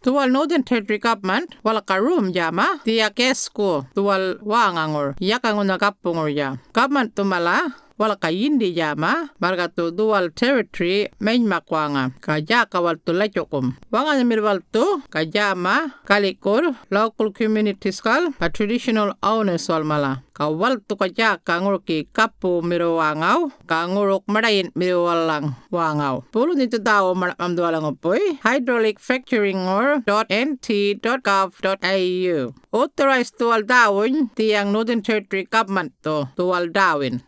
Tuwal Northern Territory Government wala karum jama tiya kesko tuwal wangangor yakangon nakapungor ya. Government tumala wala kayindi jama marga tu dual territory main makwanga kaja kawal tu lajokum wanga mirwal tu kajama kalikor local communities kal a traditional owners wal mala kawal tu kaja kangur ki kapu miro wangau kanguruk madain miro walang wangau pulu nitu tao maram dualang opoy hydraulic fracturing or .nt.gov.au authorized tuwal dawin tiyang Northern Territory Government to tuwal dawin